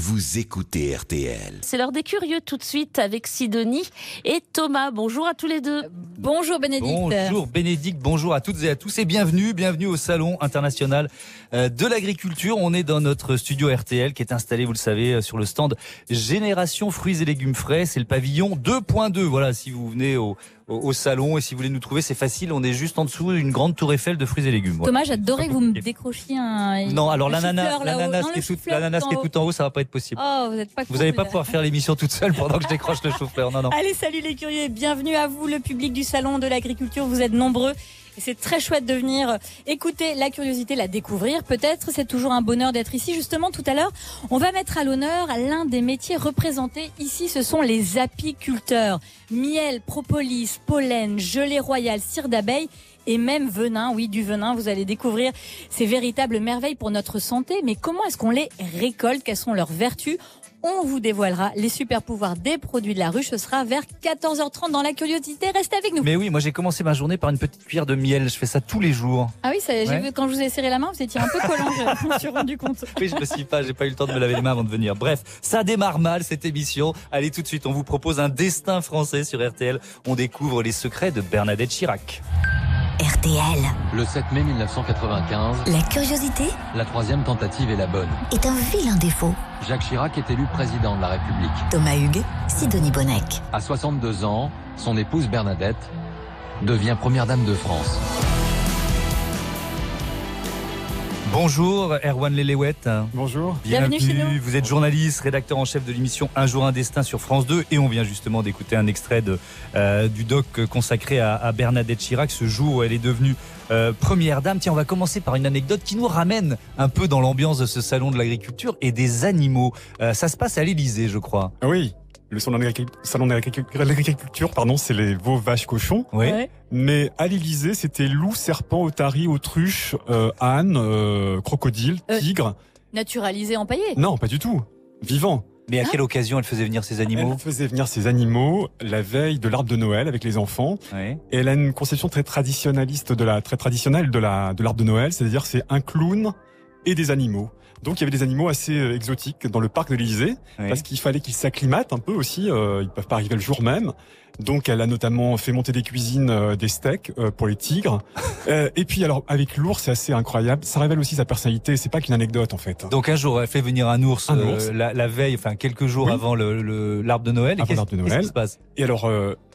vous écoutez RTL. C'est l'heure des curieux tout de suite avec Sidonie et Thomas. Bonjour à tous les deux. Bonjour Bénédicte. Bonjour Bénédicte, bonjour à toutes et à tous et bienvenue au Salon international de l'agriculture. On est dans notre studio RTL qui est installé, vous le savez, sur le stand Génération Fruits et Légumes Frais. C'est le pavillon 2.2. Voilà, si vous venez au salon et si vous voulez nous trouver, c'est facile. On est juste en dessous d'une grande tour Eiffel de fruits et légumes. Voilà. Thomas, j'adorais que vous me décrochiez un. Non, alors l'ananas qui est tout en haut, ça va pas être possible. Oh, vous n'allez pas pouvoir faire l'émission toute seule pendant que je décroche le chou-fleur. Non. Allez, salut les curieux et bienvenue à vous, le public du salon de l'agriculture. Vous êtes nombreux. Et c'est très chouette de venir écouter la curiosité, la découvrir. Peut-être, c'est toujours un bonheur d'être ici. Justement, tout à l'heure, on va mettre à l'honneur l'un des métiers représentés ici. Ce sont les apiculteurs. Miel, propolis, pollen, gelée royale, cire d'abeille et même venin. Oui, du venin. Vous allez découvrir ces véritables merveilles pour notre santé. Mais comment est-ce qu'on les récolte? Quelles sont leurs vertus? On vous dévoilera les super pouvoirs des produits de la ruche. Ce sera vers 14h30 dans la curiosité. Restez avec nous. Mais oui, moi j'ai commencé ma journée par une petite cuillère de miel. Je fais ça tous les jours. Ah oui, j'ai vu quand je vous ai serré la main, vous étiez un peu collant. Je me suis rendu compte. Oui, j'ai pas eu le temps de me laver les mains avant de venir. Bref, ça démarre mal cette émission. Allez, tout de suite, on vous propose un destin français sur RTL. On découvre les secrets de Bernadette Chirac. RTL. Le 7 mai 1995, La curiosité la troisième tentative est la bonne. est un vilain défaut. Jacques Chirac est élu président de la République. Thomas Hugues, Sidonie Bonnec. À 62 ans, son épouse Bernadette devient première dame de France. Bonjour Erwan Lelewet. Bonjour. Bienvenue chez nous. Vous êtes journaliste, rédacteur en chef de l'émission Un jour un destin sur France 2 et on vient justement d'écouter un extrait du doc consacré à Bernadette Chirac, ce jour où elle est devenue première dame. Tiens, on va commencer par une anecdote qui nous ramène un peu dans l'ambiance de ce salon de l'agriculture et des animaux. Ça se passe à l'Élysée, je crois. Oui, le salon de l'agriculture, c'est les veaux, vaches, cochons. Oui. Ouais. Mais à l'Élysée, c'était loup, serpent, otarie, autruche, âne, crocodile, tigre. Naturalisé, empaillé. Non, pas du tout. Vivant. Mais à quelle occasion elle faisait venir ces animaux? Elle faisait venir ces animaux la veille de l'arbre de Noël avec les enfants. Oui. Et elle a une conception très traditionnelle de l'arbre de Noël, c'est-à-dire c'est un clown et des animaux. Donc il y avait des animaux assez exotiques dans le parc de l'Élysée, Oui. parce qu'il fallait qu'ils s'acclimatent un peu aussi, ils peuvent pas arriver le jour même. Donc elle a notamment fait monter des cuisines, des steaks pour les tigres. Et puis alors avec l'ours, c'est assez incroyable, ça révèle aussi sa personnalité, c'est pas qu'une anecdote en fait. Donc un jour, elle fait venir un ours, la veille, enfin quelques jours Oui. avant l'arbre de Noël. Et Avant l'arbre de qu'est-ce Noël. qui se passe? Et alors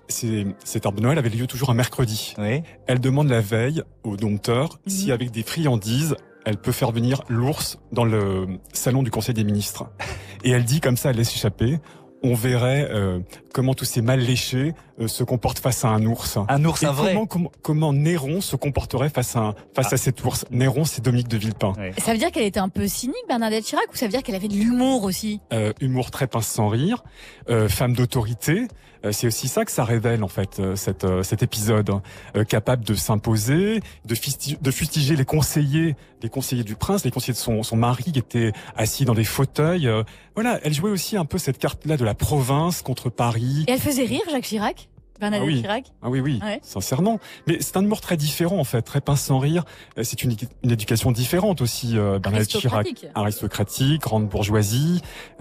cet arbre de Noël avait lieu toujours un mercredi. Oui. Elle demande la veille au dompteur si avec des friandises, elle peut faire venir l'ours dans le salon du Conseil des ministres. Et elle dit comme ça, elle laisse échapper, on verrait comment tous ces mal léchés se comportent face à un ours. Un ours, Et un vrai. comment Néron se comporterait face à cet ours. Néron, c'est Dominique de Villepin. Ouais. Ça veut dire qu'elle était un peu cynique, Bernadette Chirac, ou ça veut dire qu'elle avait de l'humour aussi? Humour très pince sans rire, femme d'autorité. C'est aussi ça que ça révèle en fait cet épisode, capable de s'imposer, de fustiger les conseillers du prince, les conseillers de son mari qui étaient assis dans des fauteuils. Voilà, elle jouait aussi un peu cette carte-là de la province contre Paris. Et elle faisait rire, Jacques Chirac? Bernadette Chirac? Ah oui, Ouais. sincèrement. Mais c'est un humour très différent en fait, très pince sans rire. C'est une éducation différente aussi, Bernadette Chirac. Aristocratique, grande bourgeoisie,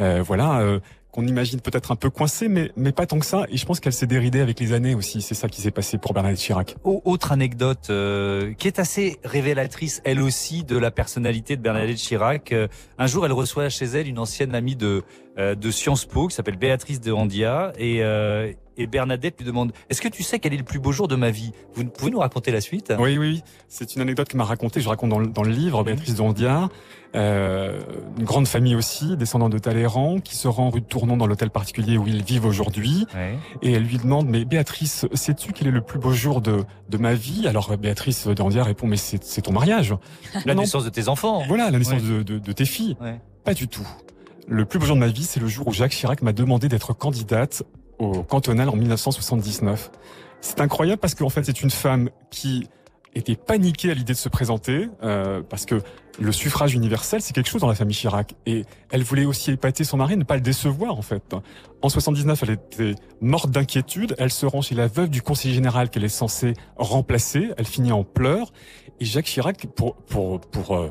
qu'on imagine peut-être un peu coincée, mais pas tant que ça. Et je pense qu'elle s'est déridée avec les années aussi. C'est ça qui s'est passé pour Bernadette Chirac. Autre anecdote qui est assez révélatrice, elle aussi, de la personnalité de Bernadette Chirac. Un jour, elle reçoit chez elle une ancienne amie de Sciences Po qui s'appelle Béatrice de Handia et Bernadette lui demande « Est-ce que tu sais quel est le plus beau jour de ma vie ?» Vous pouvez nous raconter la suite? Oui. C'est une anecdote que m'a racontée, je raconte dans le livre, Béatrice de Handia. Une grande famille aussi, descendant de Talleyrand, qui se rend rue de Tournon dans l'hôtel particulier où ils vivent aujourd'hui. Ouais. Et elle lui demande, mais Béatrice, sais-tu quel est le plus beau jour de ma vie? Alors Béatrice de Handia répond, mais c'est ton mariage. La Non, naissance de tes enfants. Voilà, la naissance Ouais. de tes filles. Ouais. Pas du tout. Le plus beau jour de ma vie, c'est le jour où Jacques Chirac m'a demandé d'être candidate au cantonal en 1979. C'est incroyable parce qu'en fait, c'est une femme qui était paniquée à l'idée de se présenter, parce que le suffrage universel, c'est quelque chose dans la famille Chirac. Et elle voulait aussi épater son mari, ne pas le décevoir, en fait. En 79, elle était morte d'inquiétude. Elle se rend chez la veuve du conseiller général qu'elle est censée remplacer. Elle finit en pleurs. Et Jacques Chirac, pour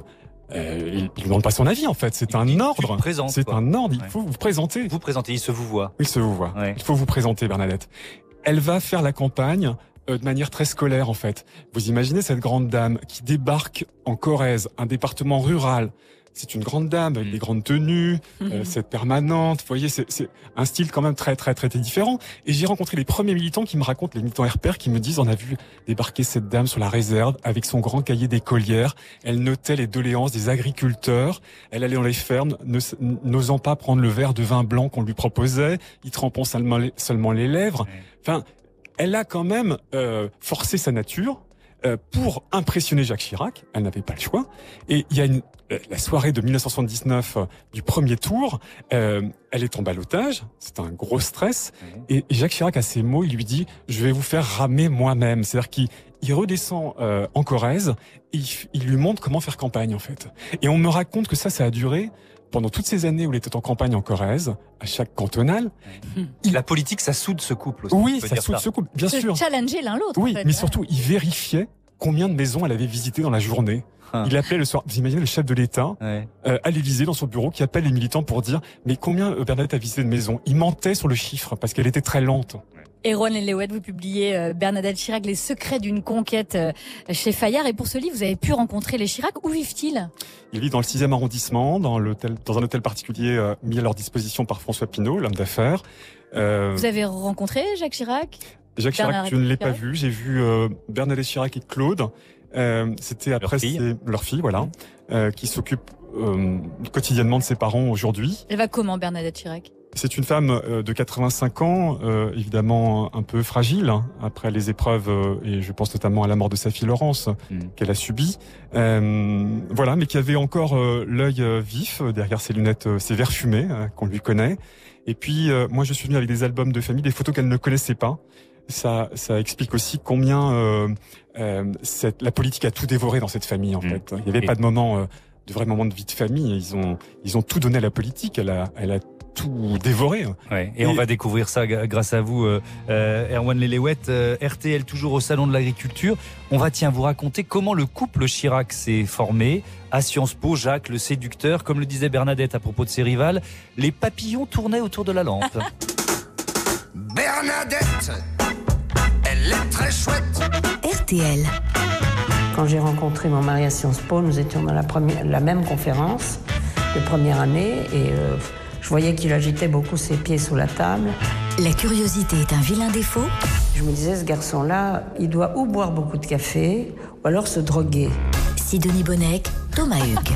il ne demande pas son avis, en fait. C'est un ordre. C'est un ordre. Il faut vous présenter. Vous présentez, il se vous voit. Il se vous voit. Ouais. Il faut vous présenter, Bernadette. Elle va faire la campagne de manière très scolaire, en fait. Vous imaginez cette grande dame qui débarque en Corrèze, un département rural. C'est une grande dame avec des grandes tenues, cette permanente. Vous voyez, c'est un style quand même très différent. Et j'ai rencontré les premiers militants qui me racontent, les militants RPR, qui me disent, on a vu débarquer cette dame sur la réserve avec son grand cahier d'écolière. Elle notait les doléances des agriculteurs. Elle allait dans les fermes, n'osant pas prendre le verre de vin blanc qu'on lui proposait, y trempant seulement les lèvres. Enfin, elle a quand même forcé sa nature pour impressionner Jacques Chirac. Elle n'avait pas le choix. Et il y a la soirée de 1979 du premier tour, elle est tombée à l'otage, c'est un gros stress, et Jacques Chirac, à ses mots, il lui dit « je vais vous faire ramer moi-même ». C'est-à-dire qu'il redescend en Corrèze, et il lui montre comment faire campagne, en fait. Et on me raconte que ça a duré pendant toutes ces années où il était en campagne en Corrèze, à chaque cantonal. La politique, ça soude ce couple aussi. Oui, ça soude ce couple, bien sûr. Challenger l'un l'autre. Oui, en fait, mais surtout, il vérifiait combien de maisons elle avait visitées dans la journée. Il appelait le soir, vous imaginez le chef de l'État à l'Élysée dans son bureau qui appelle les militants pour dire mais combien Bernadette a visité de maisons. Il mentait sur le chiffre parce qu'elle était très lente. Erwan Leliouet, vous publiez Bernadette Chirac, les secrets d'une conquête chez Fayard. Et pour ce livre, vous avez pu rencontrer les Chirac. Où vivent-ils? Ils vivent dans le 6e arrondissement, dans un hôtel particulier mis à leur disposition par François Pinault, l'homme d'affaires. Vous avez rencontré Jacques Chirac? Jacques Chirac, je ne l'ai pas vu. J'ai vu Bernadette Chirac et Claude. C'était après leur fille, voilà, qui s'occupe quotidiennement de ses parents aujourd'hui. Elle va comment, Bernadette Chirac? C'est une femme de 85 ans, évidemment un peu fragile, hein, après les épreuves, et je pense notamment à la mort de sa fille Laurence, qu'elle a subie. Voilà, mais qui avait encore l'œil vif derrière ses lunettes, ses verres fumés, qu'on lui connaît. Et puis, moi, je suis venu avec des albums de famille, des photos qu'elle ne connaissait pas. Ça explique aussi combien la politique a tout dévoré dans cette famille, en fait. Il n'y avait pas de vrai moment de vie de famille. Ils ont tout donné à la politique. Elle a tout dévoré. Ouais, et on va découvrir ça grâce à vous, Erwan Leliouet, RTL, toujours au Salon de l'Agriculture. On va vous raconter comment le couple Chirac s'est formé. À Sciences Po, Jacques, le séducteur, comme le disait Bernadette à propos de ses rivales, les papillons tournaient autour de la lampe. Bernadette, elle est très chouette. RTL. Quand j'ai rencontré mon mari à Sciences Po, nous étions dans la même conférence de première année et je voyais qu'il agitait beaucoup ses pieds sous la table. La curiosité est un vilain défaut. Je me disais, ce garçon-là, il doit ou boire beaucoup de café ou alors se droguer. Sidonie Bonnec, Thomas Hugues.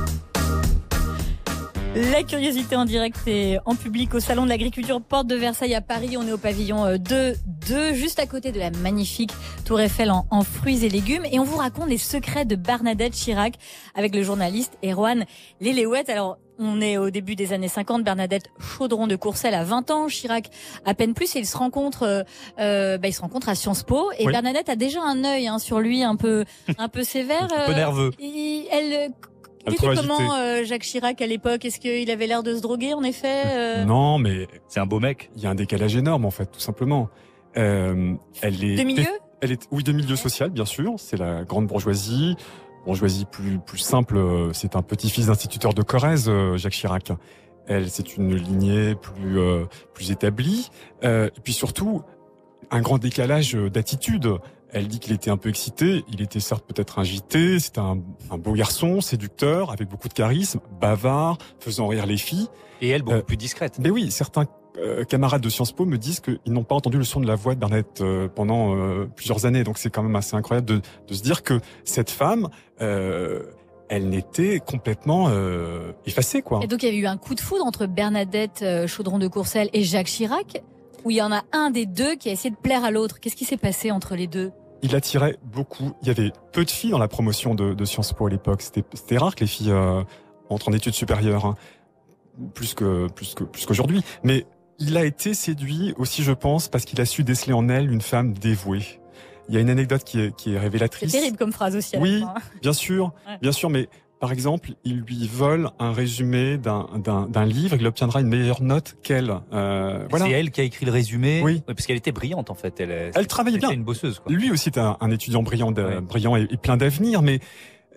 La curiosité en direct et en public au Salon de l'Agriculture, porte de Versailles à Paris. On est au pavillon 2, juste à côté de la magnifique Tour Eiffel en fruits et légumes. Et on vous raconte les secrets de Bernadette Chirac avec le journaliste Erwan Leliouet. Alors, on est au début des années 50. Bernadette Chaudron de Courcelles a 20 ans. Chirac à peine plus. Et ils se rencontrent à Sciences Po. Et oui. Bernadette a déjà un œil sur lui un peu sévère. Un peu nerveux. Il était comment Jacques Chirac à l'époque? Est-ce qu'il avait l'air de se droguer en effet Non, mais c'est un beau mec. Il y a un décalage énorme en fait, tout simplement. De milieu de milieu social, bien sûr. C'est la grande bourgeoisie. Bourgeoisie plus simple. C'est un petit-fils d'instituteur de Corrèze, Jacques Chirac. Elle, c'est une lignée plus établie. Et puis surtout, un grand décalage d'attitude. Elle dit qu'il était un peu excité, il était certes peut-être agité, c'était un beau garçon, séducteur, avec beaucoup de charisme, bavard, faisant rire les filles. Et elle, beaucoup plus discrète. Mais oui, certains camarades de Sciences Po me disent qu'ils n'ont pas entendu le son de la voix de Bernadette pendant plusieurs années. Donc c'est quand même assez incroyable de se dire que cette femme... elle n'était complètement effacée, quoi. Et donc il y avait eu un coup de foudre entre Bernadette Chaudron de Courcelles et Jacques Chirac, où il y en a un des deux qui a essayé de plaire à l'autre. Qu'est-ce qui s'est passé entre les deux? Il attirait beaucoup. Il y avait peu de filles dans la promotion de Sciences Po à l'époque. C'était rare que les filles entrent en études supérieures, hein. plus qu'aujourd'hui. Mais il a été séduit aussi, je pense, parce qu'il a su déceler en elle une femme dévouée. Il y a une anecdote qui est révélatrice. C'est terrible comme phrase aussi. Oui, bien sûr, mais parce exemple, il lui vole un résumé d'un livre, il obtiendra une meilleure note qu'elle. Voilà. C'est elle qui a écrit le résumé. Oui. Parce qu'elle était brillante en fait. Elle travaillait bien. Une bosseuse, quoi. Lui aussi était un étudiant brillant et plein d'avenir, mais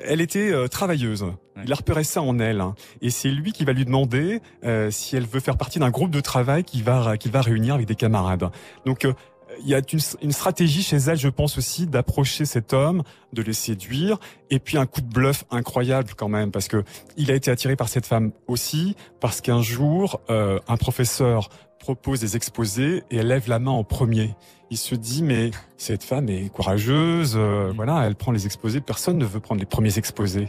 elle était travailleuse. Il a repéré ça en elle, hein. Et c'est lui qui va lui demander si elle veut faire partie d'un groupe de travail qui va réunir avec des camarades. Donc il y a une stratégie chez elle, je pense aussi, d'approcher cet homme, de le séduire, et puis un coup de bluff incroyable quand même, parce que il a été attiré par cette femme aussi, parce qu'un jour, un professeur propose des exposés et elle lève la main en premier. Il se dit, mais cette femme est courageuse, voilà, elle prend les exposés, personne ne veut prendre les premiers exposés.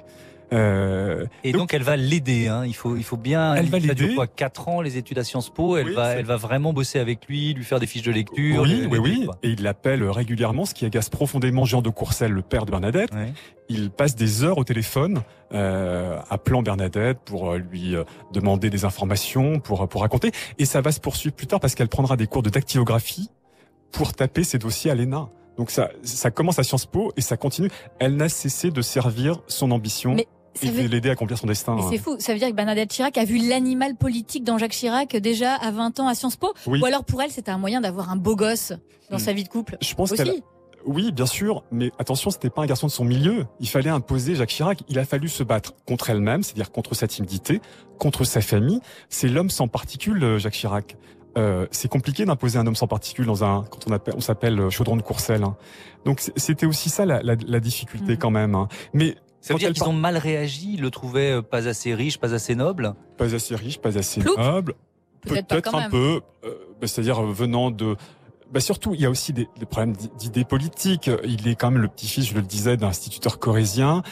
Et donc elle va l'aider, hein. Il faut bien. Elle va l'aider. Ça dure quoi, 4 ans les études à Sciences Po. Elle va vraiment bosser avec lui, lui faire des fiches de lecture. Oui. Et il l'appelle régulièrement, ce qui agace profondément Jean de Courcelles, le père de Bernadette. Ouais. Il passe des heures au téléphone, appelant Bernadette pour lui demander des informations, pour raconter. Et ça va se poursuivre plus tard parce qu'elle prendra des cours de dactylographie pour taper ses dossiers à l'ENA. Donc ça commence à Sciences Po et ça continue. Elle n'a cessé de servir son ambition. Et de l'aider à accomplir son destin. Mais c'est fou, ça veut dire que Bernadette Chirac a vu l'animal politique dans Jacques Chirac déjà à 20 ans à Sciences Po. Oui. Ou alors pour elle, c'était un moyen d'avoir un beau gosse dans sa vie de couple. Je pense aussi. Oui, bien sûr, mais attention, c'était pas un garçon de son milieu. Il fallait imposer Jacques Chirac. Il a fallu se battre contre elle-même, c'est-à-dire contre sa timidité, contre sa famille. C'est l'homme sans particules, Jacques Chirac. C'est compliqué d'imposer un homme sans particules quand on s'appelle Chaudron de Courcelles. Hein. Donc c'était aussi ça la difficulté quand même. Hein. Mais ça veut dire qu'ils ont mal réagi, ils le trouvaient pas assez riche, pas assez noble. Pas assez riche, pas assez noble. Peut-être un peu. C'est-à-dire venant de. Surtout, il y a aussi des problèmes d'idées politiques. Il est quand même le petit-fils, je le disais, d'un instituteur corrézien.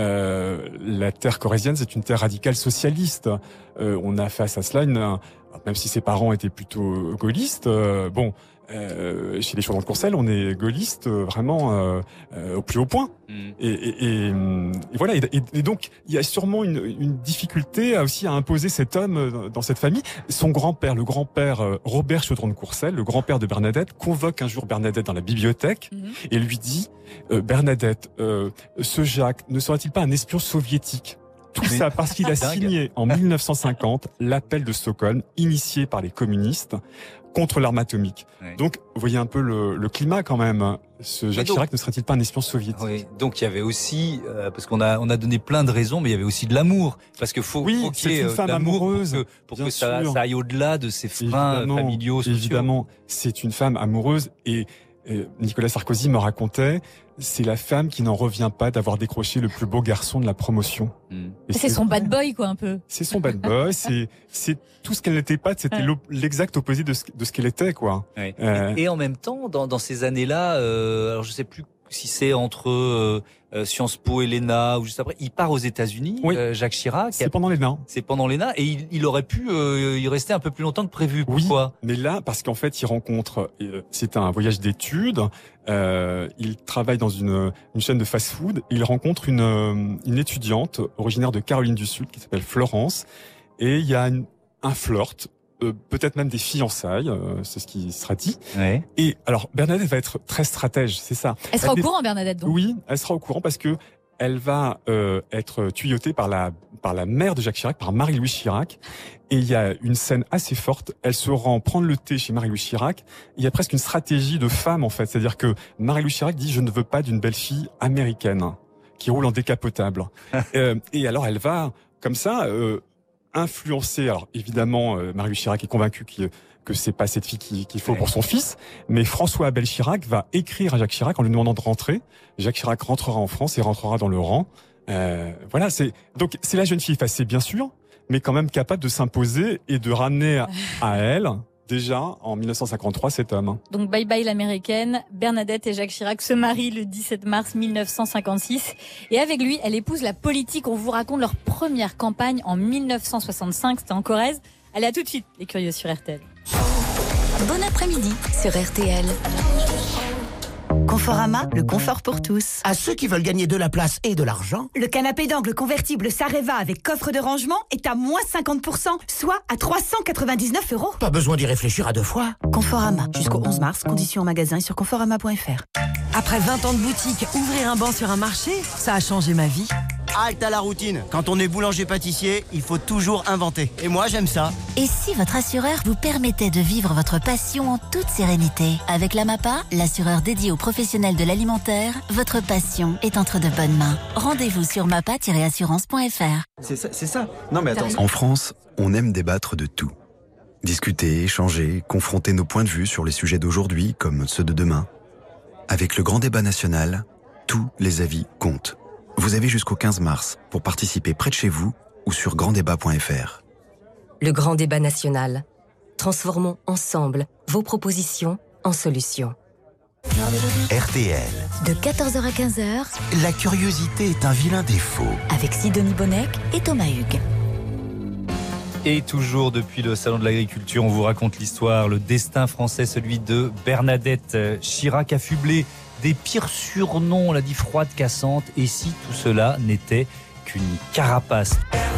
La terre corrézienne, c'est une terre radicale socialiste. On a face à cela même si ses parents étaient plutôt gaullistes, chez les Chaudrons de Courcelles, on est gaulliste vraiment au plus haut point. Et voilà. Et donc, il y a sûrement une difficulté aussi à imposer cet homme dans cette famille. Son grand-père, le grand-père Robert Chaudron de Courcelles, le grand-père de Bernadette, convoque un jour Bernadette dans la bibliothèque et lui dit Bernadette, ce Jacques ne serait-il pas un espion soviétique ? Tout ça parce qu'il a signé en 1950 l'appel de Stockholm, initié par les communistes, contre l'arme atomique. Oui. Donc, vous voyez un peu le climat quand même. Ce Jacques Chirac ne serait-il pas un espion soviétique ? Oui. Donc il y avait aussi, parce qu'on a donné plein de raisons, mais il y avait aussi de l'amour. Parce que faut qu'il y ait une femme amoureuse pour que ça aille au-delà de ses freins familiaux, sociaux. Évidemment, c'est une femme amoureuse et Nicolas Sarkozy me racontait, c'est la femme qui n'en revient pas d'avoir décroché le plus beau garçon de la promotion. C'est son bad boy, quoi, un peu. C'est son bad boy, c'est tout ce qu'elle n'était pas, c'était l'exact opposé de ce qu'elle était, quoi. Ouais. Et en même temps, dans ces années-là, alors je sais plus si c'est entre Sciences Po et l'ENA ou juste après, il part aux États-Unis, Jacques Chirac. C'est pendant l'ENA. C'est pendant l'ENA et il aurait pu y rester un peu plus longtemps que prévu. Pourquoi ? Oui, mais là, parce qu'en fait, il rencontre, c'est un voyage d'études, il travaille dans une chaîne de fast-food, et il rencontre une étudiante originaire de Caroline du Sud qui s'appelle Florence, et il y a un flirt, peut-être même des fiançailles, c'est ce qui sera dit. Ouais. Et alors Bernadette va être très stratège, c'est ça. Elle sera au courant, Bernadette, donc. Oui, elle sera au courant parce que elle va être tuyautée par la mère de Jacques Chirac, par Marie-Louise Chirac. Et il y a une scène assez forte. Elle se rend prendre le thé chez Marie-Louise Chirac. Il y a presque une stratégie de femme, en fait. C'est-à-dire que Marie-Louise Chirac dit « Je ne veux pas d'une belle fille américaine qui roule en décapotable. » Et alors, elle va, comme ça, influencer. Alors, évidemment, Marie-Louise Chirac est convaincue que c'est pas cette fille qu'il faut pour son fils. Mais François Abel Chirac va écrire à Jacques Chirac en lui demandant de rentrer. Jacques Chirac rentrera en France et rentrera dans le rang. Voilà, c'est la jeune fille effacée, bien sûr, mais quand même capable de s'imposer et de ramener à elle, déjà en 1953, cet homme. Donc bye bye l'américaine, Bernadette et Jacques Chirac se marient le 17 mars 1956. Et avec lui, elle épouse la politique. On vous raconte leur première campagne en 1965, c'était en Corrèze. Allez, à tout de suite, les curieux sur RTL. Bon après-midi sur RTL. Conforama, le confort pour tous. À ceux qui veulent gagner de la place et de l'argent, le canapé d'angle convertible Sareva avec coffre de rangement est à moins 50%, soit à 399 €. Pas besoin d'y réfléchir à deux fois. Conforama, jusqu'au 11 mars, conditions en magasin et sur conforama.fr. Après 20 ans de boutique, ouvrir un banc sur un marché, ça a changé ma vie. Halte à la routine. Quand on est boulanger-pâtissier, il faut toujours inventer. Et moi, j'aime ça. Et si votre assureur vous permettait de vivre votre passion en toute sérénité? Avec la MAPA, l'assureur dédié aux professionnels de l'alimentaire, votre passion est entre de bonnes mains. Rendez-vous sur mapa-assurance.fr. C'est ça. Non mais attends. En France, on aime débattre de tout. Discuter, échanger, confronter nos points de vue sur les sujets d'aujourd'hui comme ceux de demain. Avec le grand débat national, tous les avis comptent. Vous avez jusqu'au 15 mars pour participer près de chez vous ou sur granddébat.fr. Le grand débat national. Transformons ensemble vos propositions en solutions. RTL. De 14h à 15h, La curiosité est un vilain défaut. avec Sidonie Bonnec et Thomas Hugues. Et toujours depuis le Salon de l'Agriculture, on vous raconte l'histoire, le destin français, celui de Bernadette Chirac, affublée des pires surnoms, on l'a dit, froide, cassante. Et si tout cela n'était qu'une carapace?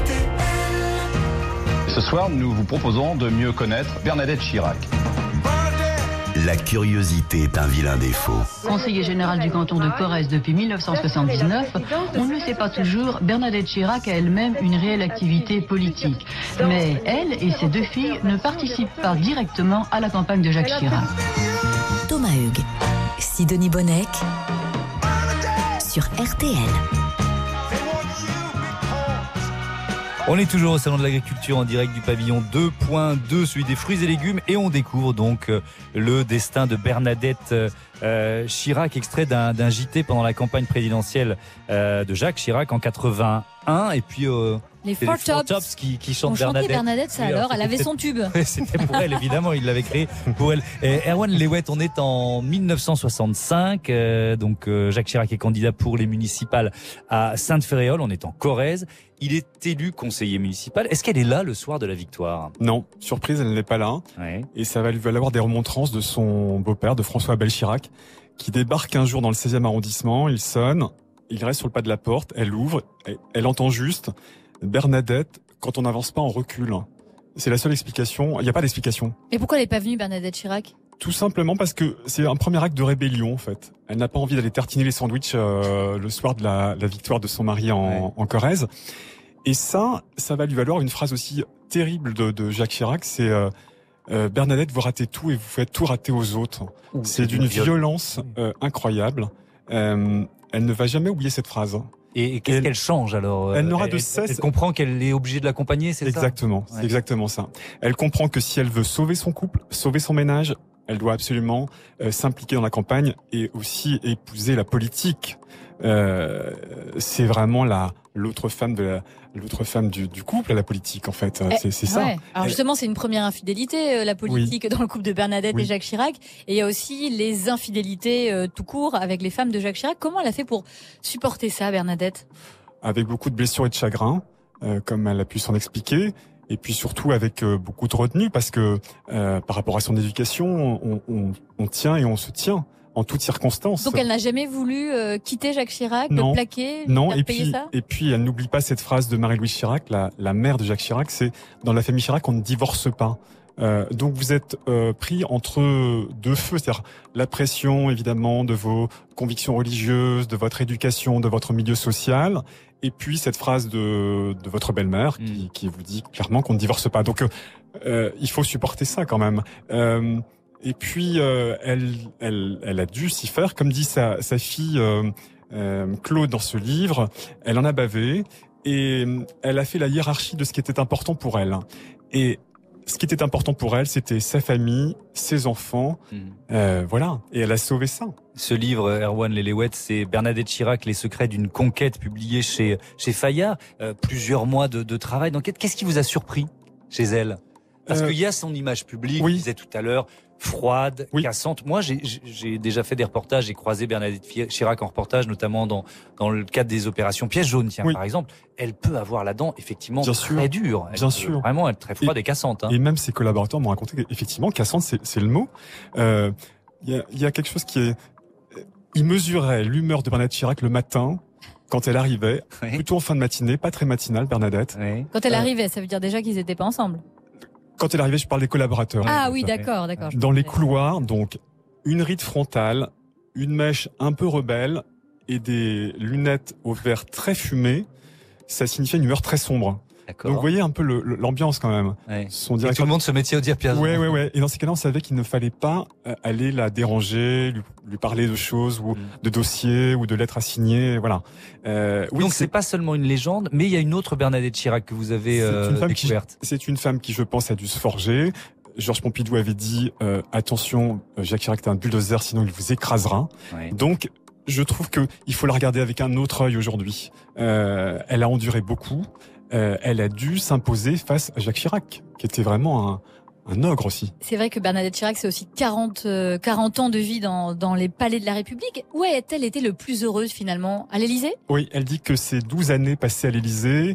Ce soir, nous vous proposons de mieux connaître Bernadette Chirac. La curiosité est un vilain défaut. Conseiller général du canton de Corrèze depuis 1979, on ne le sait pas toujours, Bernadette Chirac a elle-même une réelle activité politique. Mais elle et ses deux filles ne participent pas directement à la campagne de Jacques Chirac. Thomas Hugues, Sidonie Bonnec sur RTL. On est toujours au Salon de l'Agriculture en direct du pavillon 2.2, celui des fruits et légumes, et on découvre donc le destin de Bernadette Chirac, extrait d'un JT pendant la campagne présidentielle de Jacques Chirac en 81, et puis Les Four Tops qui On chantent chantait Bernadette. Bernadette, ça Oui, alors, elle avait c'était- son tube. C'était pour elle, évidemment, il l'avait créé pour elle. Erwan Leouet, on est en 1965, donc Jacques Chirac est candidat pour les municipales à Sainte-Féréole, on est en Corrèze. Il est élu conseiller municipal. Est-ce qu'elle est là le soir de la victoire? Non, surprise, elle n'est pas là. Ouais. Et ça va lui valoir des remontrances de son beau-père, de François-Abel Chirac, qui débarque un jour dans le 16e arrondissement. Il sonne, il reste sur le pas de la porte, elle ouvre, elle entend juste « Bernadette, quand on n'avance pas, on recule ». C'est la seule explication. Il n'y a pas d'explication. Et pourquoi elle n'est pas venue, Bernadette Chirac? Tout simplement parce que c'est un premier acte de rébellion, en fait. Elle n'a pas envie d'aller tartiner les sandwichs le soir de la victoire de son mari en Corrèze. Et ça va lui valoir une phrase aussi terrible de Jacques Chirac, c'est Bernadette, vous ratez tout et vous faites tout rater aux autres. C'est d'une violence incroyable. Elle ne va jamais oublier cette phrase. Et qu'est-ce qu'elle change alors? Elle n'aura de cesse. Elle comprend qu'elle est obligée de l'accompagner, c'est ça? Exactement, c'est exactement ça. Elle comprend que si elle veut sauver son couple, sauver son ménage, elle doit absolument s'impliquer dans la campagne et aussi épouser la politique. C'est vraiment l'autre femme du couple à la politique, en fait. C'est ça. Ouais. Alors justement, c'est une première infidélité, la politique dans le couple de Bernadette et Jacques Chirac. Et il y a aussi les infidélités tout court avec les femmes de Jacques Chirac. Comment elle a fait pour supporter ça, Bernadette? Avec beaucoup de blessures et de chagrin, comme elle a pu s'en expliquer. Et puis surtout avec beaucoup de retenue, parce que par rapport à son éducation, on tient et on se tient en toutes circonstances. Donc elle n'a jamais voulu quitter Jacques Chirac, non, le plaquer, non, faire payer ça? Et puis elle n'oublie pas cette phrase de Marie-Louise Chirac, la mère de Jacques Chirac, c'est « Dans la famille Chirac, on ne divorce pas ». Donc vous êtes pris entre deux feux, c'est-à-dire la pression évidemment de vos convictions religieuses, de votre éducation, de votre milieu social, et puis cette phrase de votre belle-mère qui vous dit clairement qu'on ne divorce pas. Donc il faut supporter ça quand même. Et puis elle a dû s'y faire, comme dit sa fille Claude dans ce livre. Elle en a bavé et elle a fait la hiérarchie de ce qui était important pour elle. Et ce qui était important pour elle, c'était sa famille, ses enfants, voilà. Et elle a sauvé ça. Ce livre, Erwan Leouet, c'est Bernadette Chirac, Les secrets d'une conquête, publié chez Fayard. Plusieurs mois de travail d'enquête. Qu'est-ce qui vous a surpris chez elle? Parce qu'il y a son image publique, je disais tout à l'heure, froide, cassante. Moi, j'ai déjà fait des reportages, j'ai croisé Bernadette Chirac en reportage, notamment dans le cadre des opérations Piège jaune, par exemple. Elle peut avoir la dent, effectivement, très dure. Bien sûr. Vraiment, elle est très froide et cassante. Hein. Et même ses collaborateurs m'ont raconté qu'effectivement, cassante, c'est le mot. Il y a quelque chose qui est... Il mesurait l'humeur de Bernadette Chirac le matin, quand elle arrivait, plutôt en fin de matinée, pas très matinale, Bernadette. Quand elle arrivait, ça veut dire déjà qu'ils n'étaient pas ensemble? Quand elle arrivait, je parle des collaborateurs. Ah oui, d'accord. Dans les couloirs, donc, une ride frontale, une mèche un peu rebelle et des lunettes au verre très fumé. ça signifiait une humeur très sombre. D'accord. Donc vous voyez un peu l'ambiance quand même. Ouais. Son Et directeur... tout le monde se mettait au diapason. Ouais. Et dans ces cas-là, on savait qu'il ne fallait pas aller la déranger, lui parler de choses ou de dossiers ou de lettres à signer. Voilà. Oui, donc c'est pas seulement une légende, mais il y a une autre Bernadette Chirac que vous avez découverte. C'est une femme qui, je pense, a dû se forger. Georges Pompidou avait dit attention, Jacques Chirac est un bulldozer, sinon il vous écrasera. Ouais. Donc je trouve que il faut la regarder avec un autre œil aujourd'hui. Elle a enduré beaucoup. Elle a dû s'imposer face à Jacques Chirac, qui était vraiment un ogre aussi. C'est vrai que Bernadette Chirac, c'est aussi 40 ans de vie dans les palais de la République. Où a-t-elle été le plus heureuse finalement? À l'Élysée? Oui, elle dit que ces 12 années passées à l'Élysée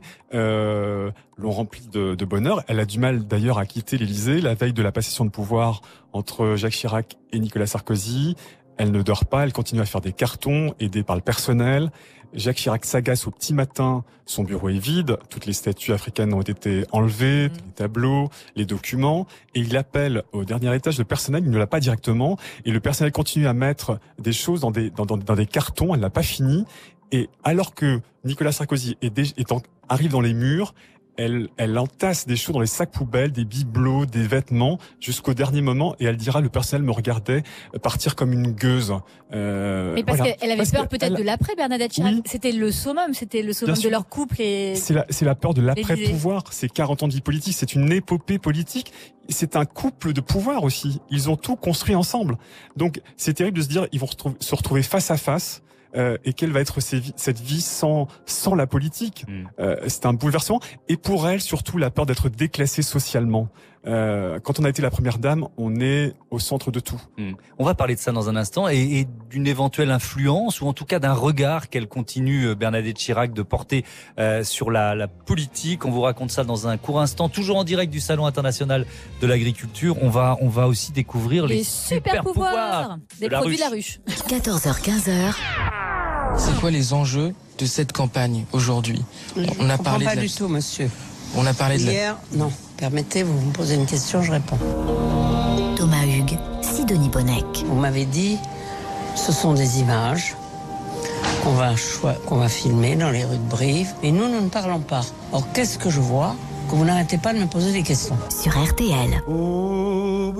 l'ont remplie de bonheur. Elle a du mal d'ailleurs à quitter l'Élysée la veille de la passation de pouvoir entre Jacques Chirac et Nicolas Sarkozy. Elle ne dort pas, elle continue à faire des cartons, aidée par le personnel. Jacques Chirac s'agace au petit matin, son bureau est vide, toutes les statues africaines ont été enlevées, les tableaux, les documents, et il appelle au dernier étage le personnel, il ne l'a pas directement, et le personnel continue à mettre des choses dans des cartons, elle n'a pas fini, et alors que Nicolas Sarkozy arrive dans les murs, elle entasse des choses dans les sacs poubelles, des bibelots, des vêtements, jusqu'au dernier moment, et elle dira, le personnel me regardait partir comme une gueuse. Mais parce qu'elle avait peur peut-être de l'après, Bernadette Chirac. Oui. C'était le summum de leur couple. C'est la peur de l'après-pouvoir. C'est 40 ans de vie politique, c'est une épopée politique. C'est un couple de pouvoir aussi. Ils ont tout construit ensemble. Donc c'est terrible de se dire, ils vont se retrouver face à face. Et quelle va être cette vie sans la politique. C'est un bouleversement. Et pour elle, surtout, la peur d'être déclassée socialement. Quand on a été la première dame, on est au centre de tout. On va parler de ça dans un instant et d'une éventuelle influence ou en tout cas d'un regard qu'elle continue, Bernadette Chirac, de porter sur la politique. On vous raconte ça dans un court instant, toujours en direct du Salon international de l'agriculture. On va aussi découvrir les super pouvoirs des produits de la ruche. 14h-15h. C'est quoi les enjeux de cette campagne aujourd'hui? On a parlé pas du tout, monsieur. On a parlé hier. Non, permettez, vous me posez une question, je réponds. Thomas Hugues, Sidonie Bonnec. Vous m'avez dit, ce sont des images qu'on va filmer dans les rues de Brive, mais nous ne parlons pas. Or, qu'est-ce que je vois? Que vous n'arrêtez pas de me poser des questions. Sur RTL. Oh,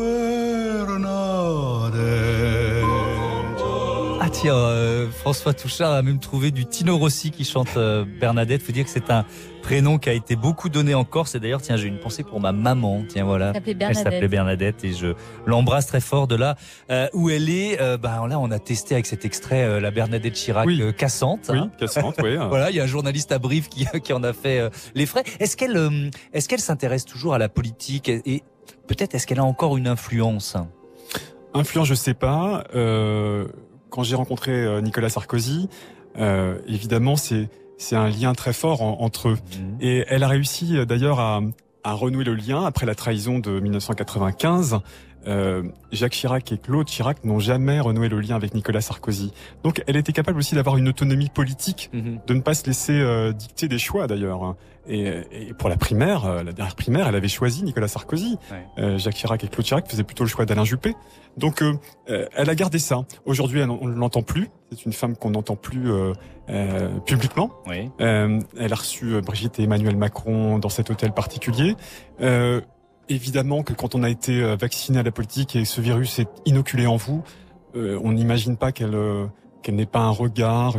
ah tiens, François Touchard a même trouvé du Tino Rossi qui chante Bernadette. Faut dire que c'est un prénom qui a été beaucoup donné en Corse. Et d'ailleurs, tiens, j'ai une pensée pour ma maman. Tiens, voilà. Elle s'appelait Bernadette et je l'embrasse très fort de là où elle est. Là, on a testé avec cet extrait la Bernadette Chirac cassante. Oui, cassante, oui. Voilà, il y a un journaliste à Brive qui en a fait les frais. Est-ce qu'elle s'intéresse toujours à la politique et peut-être est-ce qu'elle a encore une influence? Influence, je sais pas. Quand j'ai rencontré Nicolas Sarkozy, évidemment, c'est un lien très fort entre eux. Et elle a réussi d'ailleurs à renouer le lien après la trahison de 1995. Jacques Chirac et Claude Chirac n'ont jamais renoué le lien avec Nicolas Sarkozy. Donc elle était capable aussi d'avoir une autonomie politique, de ne pas se laisser dicter des choix d'ailleurs. Et pour la dernière primaire, elle avait choisi Nicolas Sarkozy. Ouais. Jacques Chirac et Claude Chirac faisaient plutôt le choix d'Alain Juppé. Donc elle a gardé ça. Aujourd'hui, on ne l'entend plus. C'est une femme qu'on n'entend plus publiquement. Oui. Elle a reçu Brigitte et Emmanuel Macron dans cet hôtel particulier. Évidemment que quand on a été vacciné à la politique et ce virus est inoculé en vous, on n'imagine pas qu'elle n'ait pas un regard,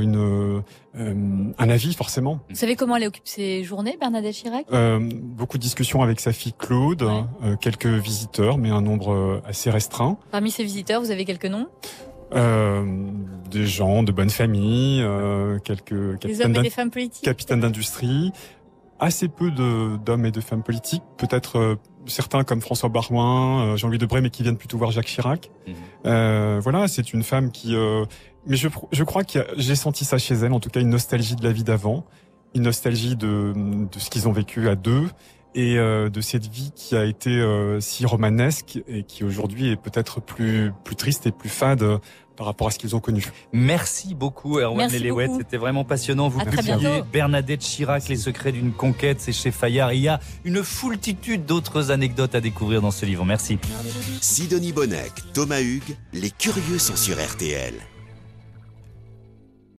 un avis forcément. Vous savez comment elle occupe ses journées, Bernadette Chirac? Beaucoup de discussions avec sa fille Claude, quelques visiteurs, mais un nombre assez restreint. Parmi ces visiteurs, vous avez quelques noms? Des gens de bonne famille, quelques des hommes et des femmes politiques, capitaines d'industrie, assez peu d'hommes et de femmes politiques, peut-être certains comme François Baroin, Jean-Louis Debré, mais qui viennent plutôt voir Jacques Chirac. Voilà, c'est une femme qui... mais je crois que j'ai senti ça chez elle, en tout cas une nostalgie de la vie d'avant, une nostalgie de ce qu'ils ont vécu à deux, et de cette vie qui a été si romanesque et qui aujourd'hui est peut-être plus triste et plus fade par rapport à ce qu'ils ont connu. Merci beaucoup Erwan Eléouette, c'était vraiment passionnant. Vous publiez Bernadette Chirac, les secrets d'une conquête, c'est chez Fayard. Et il y a une foultitude d'autres anecdotes à découvrir dans ce livre. Merci. Sidonie Bonnec, Thomas Hugues, les curieux sont sur RTL.